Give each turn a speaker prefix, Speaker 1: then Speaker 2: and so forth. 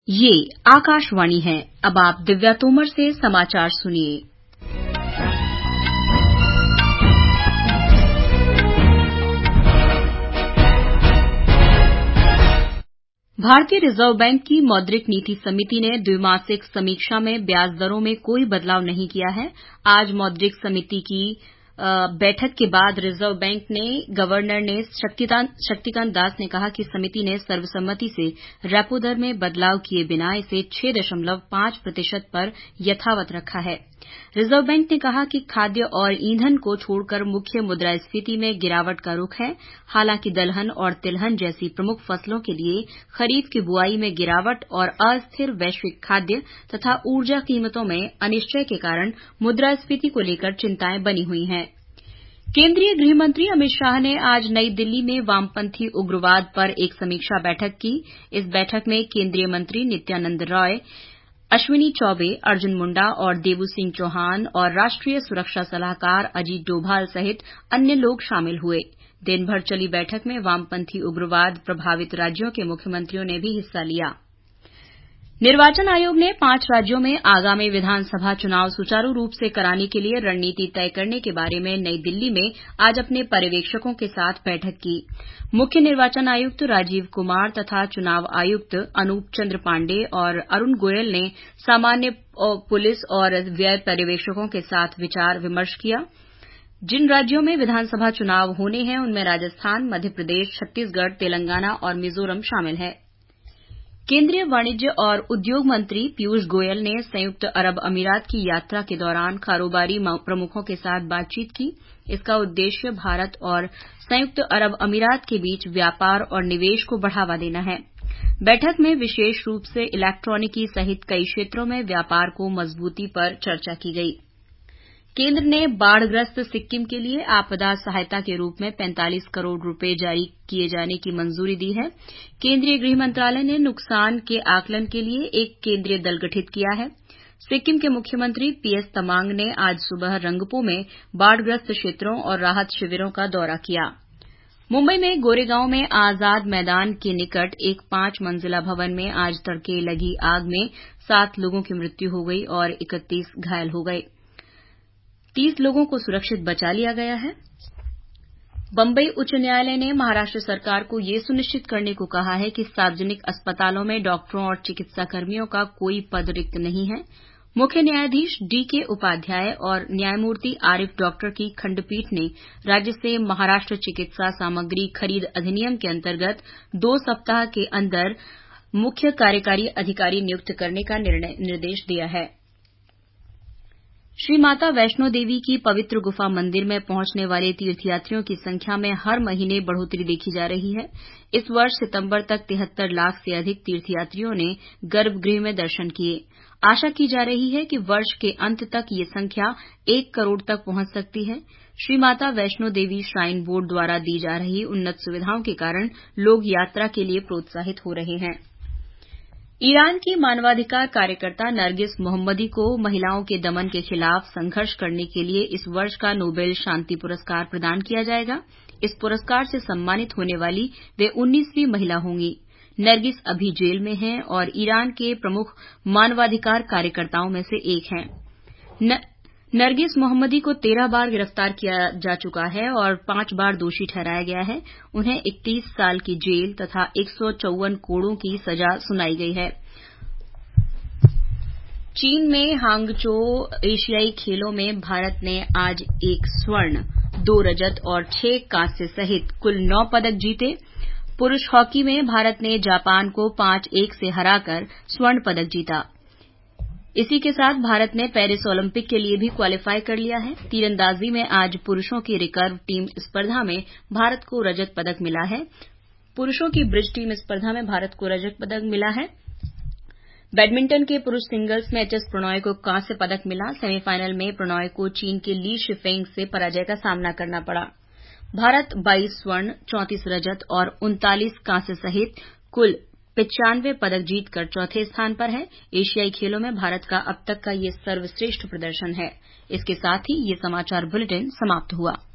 Speaker 1: ये आकाशवाणी है। अब आप दिव्या तोमर से समाचार सुनिए। भारतीय रिजर्व बैंक की मौद्रिक नीति समिति ने द्विमासिक समीक्षा में ब्याज दरों में कोई बदलाव नहीं किया है। आज मौद्रिक समिति की बैठक के बाद रिजर्व बैंक ने गवर्नर ने शक्तिकांत दास ने कहा कि समिति ने सर्वसम्मति से रेपो दर में बदलाव किए बिना इसे 6.5% पर यथावत रखा है। रिजर्व बैंक ने कहा कि खाद्य और ईंधन को छोड़कर मुख्य मुद्रास्फीति में गिरावट का रुख है। हालांकि दलहन और तिलहन जैसी प्रमुख फसलों के लिए खरीफ की बुआई में गिरावट और अस्थिर वैश्विक खाद्य तथा ऊर्जा कीमतों में अनिश्चय के कारण मुद्रास्फीति को लेकर चिंताएं बनी हुई हैं। केंद्रीय गृह मंत्री अमित शाह ने आज नई दिल्ली में वामपंथी उग्रवाद पर एक समीक्षा बैठक की। इस बैठक में केंद्रीय मंत्री नित्यानंद राय, अश्विनी चौबे, अर्जुन मुंडा और देवू सिंह चौहान और राष्ट्रीय सुरक्षा सलाहकार अजीत डोभाल सहित अन्य लोग शामिल हुए। दिन भर चली बैठक में वामपंथी उग्रवाद प्रभावित राज्यों के मुख्यमंत्रियों ने भी हिस्सा लिया। निर्वाचन आयोग ने 5 राज्यों में आगामी विधानसभा चुनाव सुचारू रूप से कराने के लिए रणनीति तय करने के बारे में नई दिल्ली में आज अपने पर्यवेक्षकों के साथ बैठक की। मुख्य निर्वाचन आयुक्त राजीव कुमार तथा चुनाव आयुक्त अनूप चंद्र पांडेय और अरुण गोयल ने सामान्य पुलिस और व्यय पर्यवेक्षकों के साथ विचार विमर्श किया। जिन राज्यों में विधानसभा चुनाव होने हैं उनमें राजस्थान, मध्य प्रदेश, छत्तीसगढ़, तेलंगाना और मिजोरम शामिल है। केंद्रीय वाणिज्य और उद्योग मंत्री पीयूष गोयल ने संयुक्त अरब अमीरात की यात्रा के दौरान कारोबारी प्रमुखों के साथ बातचीत की। इसका उद्देश्य भारत और संयुक्त अरब अमीरात के बीच व्यापार और निवेश को बढ़ावा देना है। बैठक में विशेष रूप से इलेक्ट्रॉनिकी सहित कई क्षेत्रों में व्यापार को मजबूती पर चर्चा की गई। केंद्र ने बाढ़ग्रस्त सिक्किम के लिए आपदा सहायता के रूप में 45 करोड़ रुपए जारी किए जाने की मंजूरी दी है। केंद्रीय गृह मंत्रालय ने नुकसान के आकलन के लिए एक केंद्रीय दल गठित किया है। सिक्किम के मुख्यमंत्री पीएस तमांग ने आज सुबह रंगपो में बाढ़ग्रस्त क्षेत्रों और राहत शिविरों का दौरा किया। मुंबई में गोरेगांव में आजाद मैदान के निकट एक 5 मंजिला भवन में आज तड़के लगी आग में 7 लोगों की मृत्यु हो गई और 31 घायल हो गए। 30 लोगों को सुरक्षित बचा लिया गया है। बंबई उच्च न्यायालय ने महाराष्ट्र सरकार को यह सुनिश्चित करने को कहा है कि सार्वजनिक अस्पतालों में डॉक्टरों और चिकित्साकर्मियों का कोई पद रिक्त नहीं है। मुख्य न्यायाधीश डीके उपाध्याय और न्यायमूर्ति आरिफ डॉक्टर की खंडपीठ ने राज्य से महाराष्ट्र चिकित्सा सामग्री खरीद अधिनियम के अंतर्गत 2 सप्ताह के अंदर मुख्य कार्यकारी अधिकारी नियुक्त करने का निर्देश दिया है। श्री माता वैष्णो देवी की पवित्र गुफा मंदिर में पहुंचने वाले तीर्थयात्रियों की संख्या में हर महीने बढ़ोतरी देखी जा रही है। इस वर्ष सितंबर तक 73 लाख से अधिक तीर्थयात्रियों ने गर्भगृह में दर्शन किए। आशा की जा रही है कि वर्ष के अंत तक ये संख्या 1 करोड़ तक पहुंच सकती है। श्री माता वैष्णो देवी श्राइन बोर्ड द्वारा दी जा रही उन्नत सुविधाओं के कारण लोग यात्रा के लिए प्रोत्साहित हो रहे हैं। ईरान की मानवाधिकार कार्यकर्ता नरगिस मोहम्मदी को महिलाओं के दमन के खिलाफ संघर्ष करने के लिए इस वर्ष का नोबेल शांति पुरस्कार प्रदान किया जाएगा। इस पुरस्कार से सम्मानित होने वाली वे 19वीं महिला होंगी। नरगिस अभी जेल में हैं और ईरान के प्रमुख मानवाधिकार कार्यकर्ताओं में से एक हैं। नरगिस मोहम्मदी को 13 बार गिरफ्तार किया जा चुका है और 5 बार दोषी ठहराया गया है। उन्हें 31 साल की जेल तथा 154 कोड़ों की सजा सुनाई गई है। चीन में हांगझो एशियाई खेलों में भारत ने आज 1 स्वर्ण, 2 रजत और 6 कांस्य सहित कुल 9 पदक जीते। पुरुष हॉकी में भारत ने जापान को 5-1 से हराकर स्वर्ण पदक जीता। इसी के साथ भारत ने पेरिस ओलंपिक के लिए भी क्वालीफाई कर लिया है। तीरंदाजी में आज पुरुषों की रिकर्व टीम स्पर्धा में भारत को रजत पदक मिला है। पुरुषों की ब्रिज टीम स्पर्धा में भारत को रजत पदक मिला है। बैडमिंटन के पुरुष सिंगल्स में एचएस प्रणॉय को कांस्य पदक मिला। सेमीफाइनल में प्रणॉय को चीन के ली शिफेंग से पराजय का सामना करना पड़ा। भारत 22 स्वर्ण, 34 रजत और 39 कांस्य सहित कुल 95 पदक जीतकर चौथे स्थान पर है। एशियाई खेलों में भारत का अब तक का ये सर्वश्रेष्ठ प्रदर्शन है। इसके साथ ही ये समाचार बुलेटिन समाप्त हुआ।